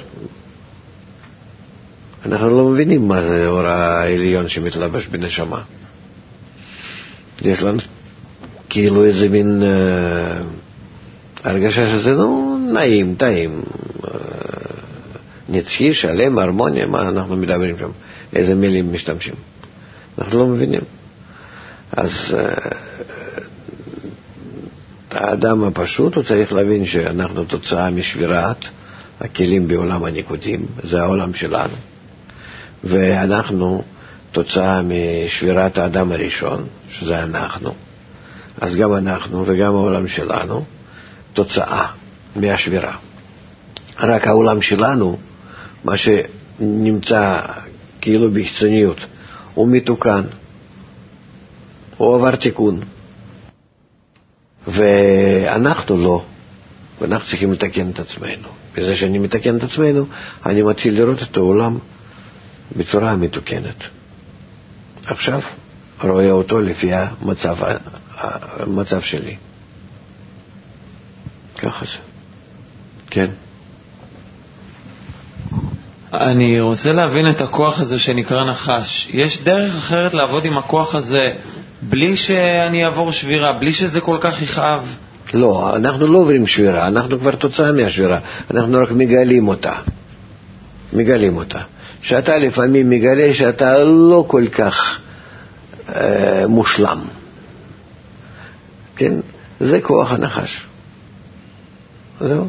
אנחנו לא מבינים מה זה אור העליון שמתלבש בנשמה. יש לנו כאילו איזה מין אה, הרגשה שזה נו, נעים, טעים, אה, נצחי, שלם, הרמוניה, מה אנחנו מדברים שם, איזה מילים משתמשים, אנחנו לא מבינים. אז uh, האדם הפשוט הוא צריך להבין שאנחנו תוצאה משבירת הכלים בעולם הניקודים, זה העולם שלנו, ואנחנו תוצאה משבירת האדם הראשון, שזה אנחנו. אז גם אנחנו וגם העולם שלנו תוצאה מהשבירה. רק העולם שלנו, מה שנמצא כאילו בחיצוניות, הוא מתוקן, הוא עבר תיקון, ואנחנו לא, ואנחנו צריכים לתקן את עצמנו. בזה שאני מתקן את עצמנו, אני מתחיל לראות את העולם בצורה מתוקנת. עכשיו רואה אותו לפי המצב, המצב שלי. ככה זה. כן. אני רוצה להבין את הכוח הזה שנקרא נחש. יש דרך אחרת לעבוד עם הכוח הזה בלי שאני אעבור שבירה, בלי שזה כל כך יכאב? לא, אנחנו לא עוברים שבירה, אנחנו כבר תוצאה מהשבירה, אנחנו רק מגלים אותה. מגלים אותה. שאתה לפעמים מגלה שאתה לא כל כך אה, מושלם. כן? זה כוח הנחש. זהו?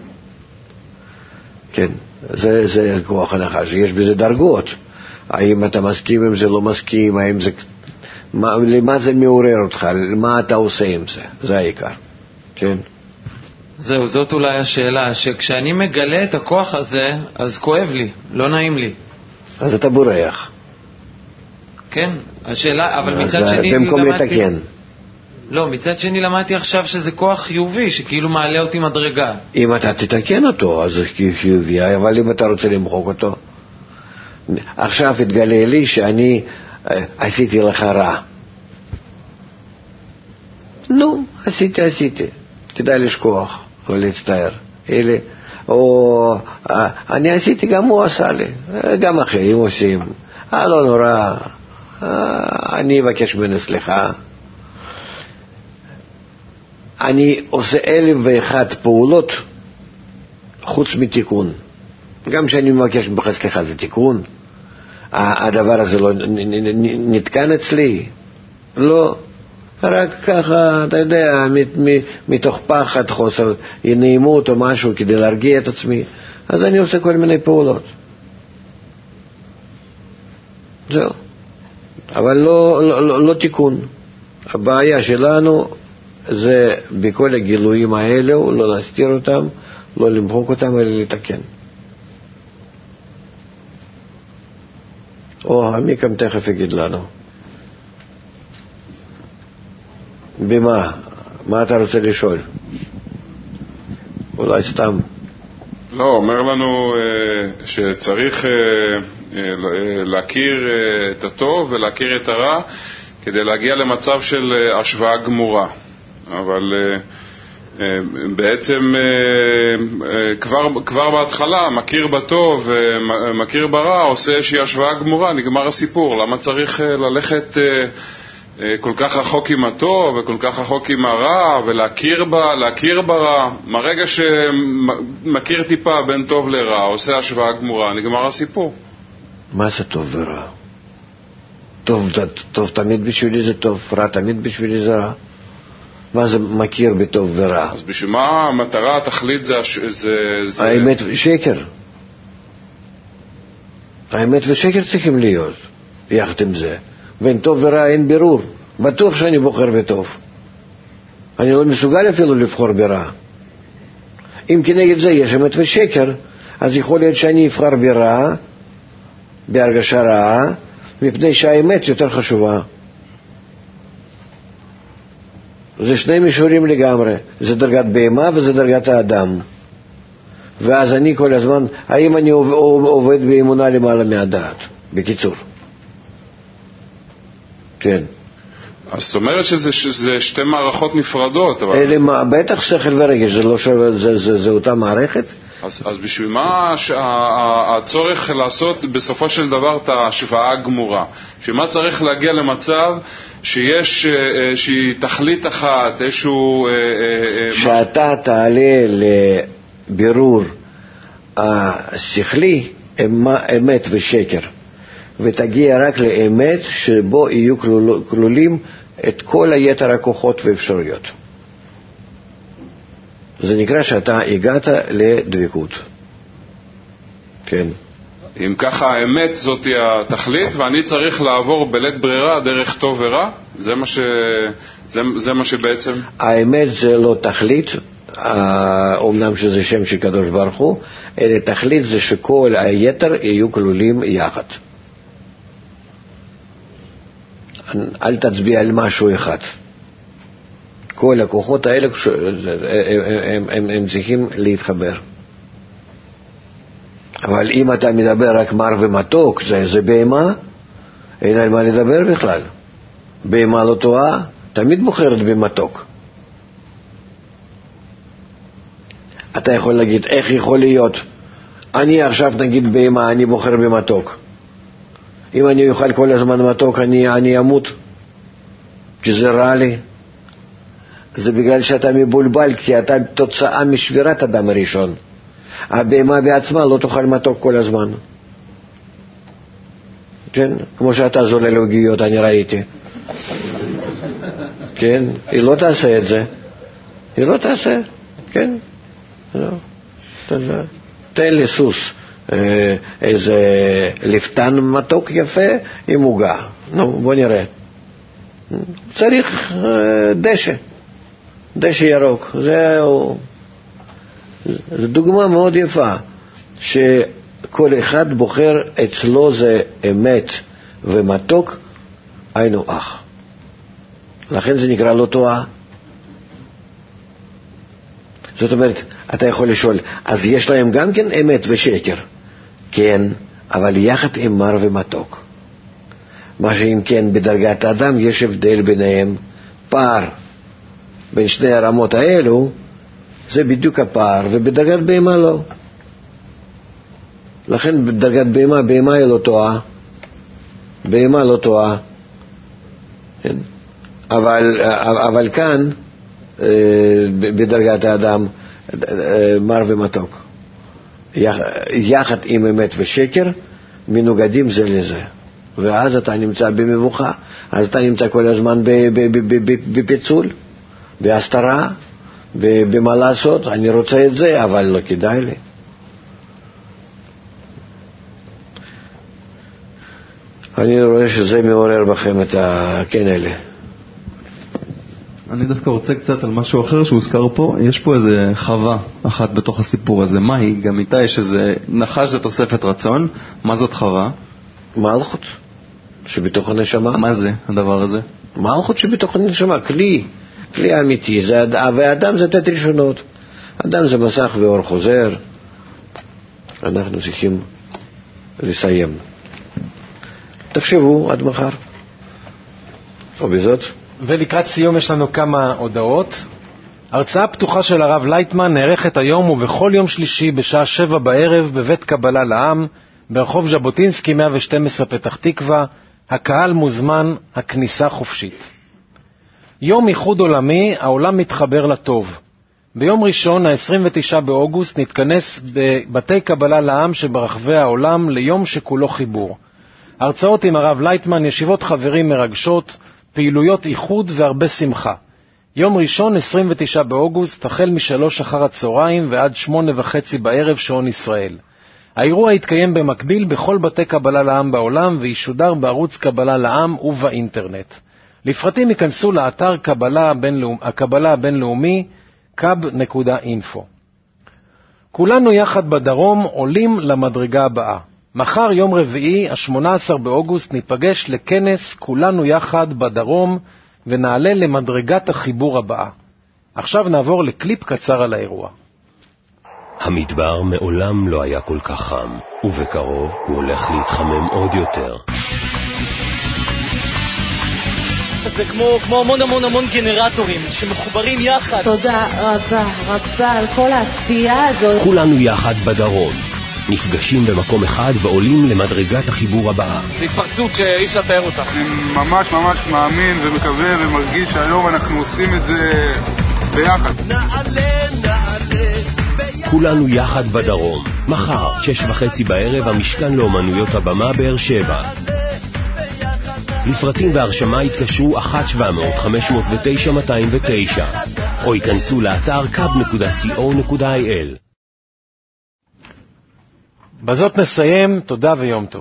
כן. זה, זה כוח הנחש. יש בזה דרגות. האם אתה מסכים עם זה, לא מסכים, האם זה... מה, למה זה מעורר אותך? מה אתה עושה עם זה? זה העיקר. כן? זהו, זאת אולי השאלה, שכשאני מגלה את הכוח הזה, אז כואב לי, לא נעים לי. אז אתה בורח. כן, השאלה, אבל מצד שני... במקום לתקן. לא, מצד שני למדתי עכשיו שזה כוח חיובי, שכאילו מעלה אותי מדרגה. אם אתה תתקן אותו, אז זה חיובי, אבל אם אתה רוצה למחוק אותו... עכשיו התגלה לי שאני עשיתי לך רע. נו, עשיתי, עשיתי. כדאי לשכוח, לא להצטער. אלה, או אני עשיתי, גם הוא עשה לי. גם אחרים עושים. אה, לא נורא, אה, אני אבקש ממנו סליחה. אני עושה אלף ואחת פעולות חוץ מתיקון. גם שאני מבקש ממך סליחה, זה תיקון. הדבר הזה לא נתקן אצלי? לא. רק ככה, אתה יודע, מתוך פחד, חוסר נעימות או משהו כדי להרגיע את עצמי. אז אני עושה כל מיני פעולות. זהו. אבל לא, לא, לא, לא תיקון. הבעיה שלנו זה בכל הגילויים האלו, לא להסתיר אותם, לא למחוק אותם, אלא לתקן. או, עמיקם תכף יגיד לנו. במה? מה אתה רוצה לשאול? אולי סתם. לא, אומר לנו אה, שצריך אה, אה, להכיר אה, את הטוב ולהכיר את הרע כדי להגיע למצב של אה, השוואה גמורה. אבל אה, אה, בעצם אה, אה, כבר, כבר בהתחלה מכיר בטוב ומכיר ברע, עושה איזושהי השוואה גמורה, נגמר הסיפור. למה צריך אה, ללכת אה, כל כך רחוק עם הטוב וכל כך רחוק עם הרע ולהכיר בה, להכיר ברע? מהרגע שמכיר טיפה בין טוב לרע, עושה השוואה גמורה, נגמר הסיפור. מה זה טוב ורע? טוב, טוב תמיד בשבילי זה טוב, רע תמיד בשבילי זה רע. מה זה מכיר בטוב ורע? אז בשביל מה המטרה, התכלית זה... זה, זה... האמת ושקר. האמת ושקר צריכים להיות יחד עם זה. בין טוב ורע אין בירור. בטוח שאני בוחר בטוב. אני לא מסוגל אפילו לבחור ברע. אם כנגד זה יש אמת ושקר, אז יכול להיות שאני אבחר ברע, בהרגשה רעה, מפני שהאמת יותר חשובה. זה שני מישורים לגמרי. זה דרגת בהמה וזה דרגת האדם. ואז אני כל הזמן, האם אני עובד באמונה למעלה מהדעת? בקיצור. כן. אז זאת אומרת שזה, שזה שתי מערכות נפרדות. אבל... אלה מה, בטח שכל ורגש, זה לא שווה, זה, זה, זה אותה מערכת. אז, אז בשביל מה הצורך לעשות בסופו של דבר את ההשוואה הגמורה? בשביל מה צריך להגיע למצב שיש שהיא תכלית אחת, איזשהו... שאתה תעלה לבירור השכלי, אמת ושקר. ותגיע רק לאמת שבו יהיו כלולים את כל היתר הכוחות ואפשרויות. זה נקרא שאתה הגעת לדבקות. כן. אם ככה האמת זאת היא התכלית ואני צריך לעבור בלית ברירה דרך טוב ורע, זה מה ש... זה, זה מה שבעצם... האמת זה לא תכלית, אומנם שזה שם של קדוש ברוך הוא, אלא תכלית זה שכל היתר יהיו כלולים יחד. אל תצביע על משהו אחד. כל הכוחות האלה הם, הם, הם צריכים להתחבר. אבל אם אתה מדבר רק מר ומתוק, זה, זה בהמה, אין על מה לדבר בכלל. בהמה לא טועה, תמיד בוחרת במתוק. אתה יכול להגיד, איך יכול להיות? אני עכשיו נגיד בהמה, אני בוחר במתוק. אם אני אוכל כל הזמן מתוק, אני, אני אמות. כי זה רע לי. זה בגלל שאתה מבולבל, כי אתה תוצאה משבירת אדם הראשון. הבהמה בעצמה לא תאכל מתוק כל הזמן. כן? כמו שאתה זולל עוגיות, אני ראיתי. כן? היא לא תעשה את זה. היא לא תעשה. כן? לא. תן לי סוס. איזה לפתן מתוק יפה עם עוגה. נו, בוא נראה. צריך דשא. דשא ירוק. זהו. זו דוגמה מאוד יפה, שכל אחד בוחר אצלו זה אמת ומתוק, היינו אח. לכן זה נקרא לא טועה. זאת אומרת, אתה יכול לשאול, אז יש להם גם כן אמת ושקר? כן, אבל יחד עם מר ומתוק. מה שאם כן בדרגת האדם יש הבדל ביניהם, פער בין שני הרמות האלו, זה בדיוק הפער, ובדרגת בהמה לא. לכן בדרגת בהמה, בהמה היא לא טועה. בהמה לא טועה. כן? אבל, אבל כאן, בדרגת האדם, מר ומתוק. יחד עם אמת ושקר, מנוגדים זה לזה. ואז אתה נמצא במבוכה, אז אתה נמצא כל הזמן בפיצול, בהסתרה, במה לעשות, אני רוצה את זה, אבל לא כדאי לי. אני רואה שזה מעורר בכם את הכן אלה. אני דווקא רוצה קצת על משהו אחר שהוזכר פה. יש פה איזה חווה אחת בתוך הסיפור הזה. מה היא? גם איתה יש איזה נחש, זה תוספת רצון. מה זאת חווה? מלכות שבתוך הנשמה. מה זה הדבר הזה? מלכות שבתוך הנשמה, כלי, כלי אמיתי. זה, והאדם זה תת ראשונות. אדם זה מסך ואור חוזר. אנחנו צריכים לסיים. תחשבו עד מחר. או בזאת. ולקראת סיום יש לנו כמה הודעות. הרצאה פתוחה של הרב לייטמן נערכת היום ובכל יום שלישי בשעה שבע בערב בבית קבלה לעם, ברחוב ז'בוטינסקי מאה ושתים עשרה פתח תקווה. הקהל מוזמן, הכניסה חופשית. יום איחוד עולמי, העולם מתחבר לטוב. ביום ראשון, ה-עשרים ותשעה באוגוסט, נתכנס בבתי קבלה לעם שברחבי העולם ליום שכולו חיבור. הרצאות עם הרב לייטמן, ישיבות חברים מרגשות, פעילויות איחוד והרבה שמחה. יום ראשון, עשרים ותשעה באוגוסט, החל משלוש אחר הצהריים ועד שמונה וחצי בערב שעון ישראל. האירוע יתקיים במקביל בכל בתי קבלה לעם בעולם וישודר בערוץ קבלה לעם ובאינטרנט. לפרטים ייכנסו לאתר קבלה הבינלאומ... הקבלה הבינלאומי קאב נקודה אינפו. כולנו יחד בדרום עולים למדרגה הבאה. מחר יום רביעי, ה-שמונה עשר באוגוסט, ניפגש לכנס כולנו יחד בדרום ונעלה למדרגת החיבור הבאה. עכשיו נעבור לקליפ קצר על האירוע. המדבר מעולם לא היה כל כך חם, ובקרוב הוא הולך להתחמם עוד יותר. זה כמו, כמו המון המון המון גנרטורים שמחוברים יחד. תודה רבה רבה על כל העשייה הזאת. כולנו יחד בדרום. נפגשים במקום אחד ועולים למדרגת החיבור הבאה. זו התפרצות שאי אפשר לתאר אותה. אני ממש ממש מאמין ומקווה ומרגיש שהיום אנחנו עושים את זה ביחד. נעלה, נעלה, כולנו יחד בדרום. מחר, שש וחצי בערב, המשכן לאומנויות הבמה באר שבע. לפרטים והרשמה התקשרו אחת שבע מאות חמש מאות ותשע מאתיים ותשע או ייכנסו לאתר קאב נקודה סי או נקודה איי אל. בזאת נסיים, תודה ויום טוב.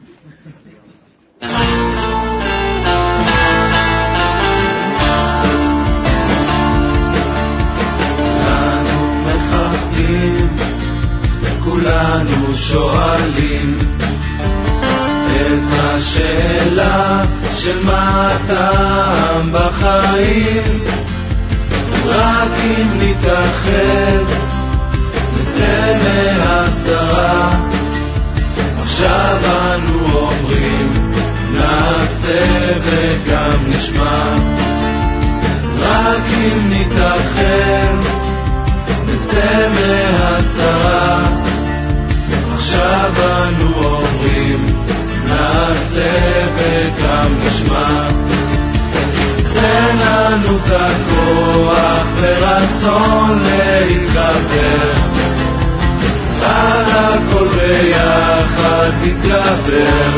כולנו מחפשים וכולנו שואלים את השאלה של מה הטעם בחיים. רק אם נתאחד נצא מהסתרה. עכשיו אנו אומרים נעשה וגם נשמע. רק אם נתאחד נצא מהסתרה. עכשיו אנו אומרים נעשה וגם נשמע. תן לנו את הכוח ורצון להתגבר, על הכל ביחד נתגבר.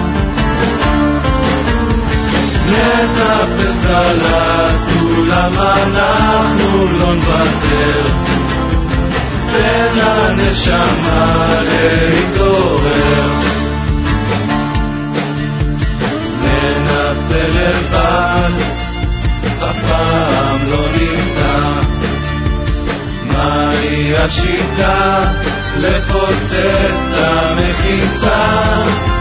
נטפס על הסולם, אנחנו לא נוותר. תן לנשמה להתעורר. ננסה לבד, הפעם לא נמצא. מהי השיטה לפוצץ למחיצה?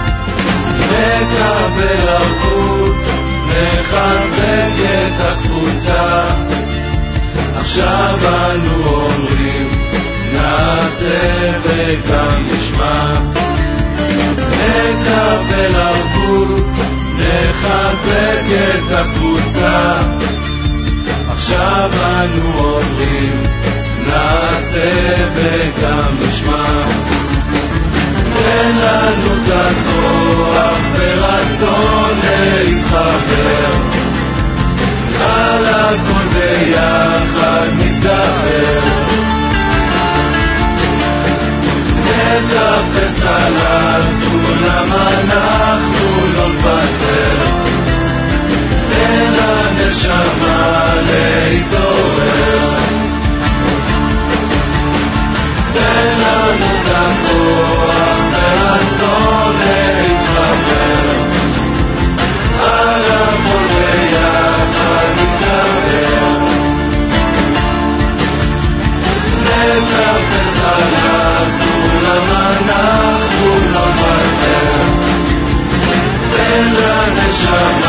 נקבל ערבות, נחזק את הקבוצה. עכשיו אנו אומרים נעשה וגם נשמע. נקבל ערבות, נחזק את הקבוצה. עכשיו אנו אומרים נעשה וגם נשמע. תן לנו את הכוח ורצון ושם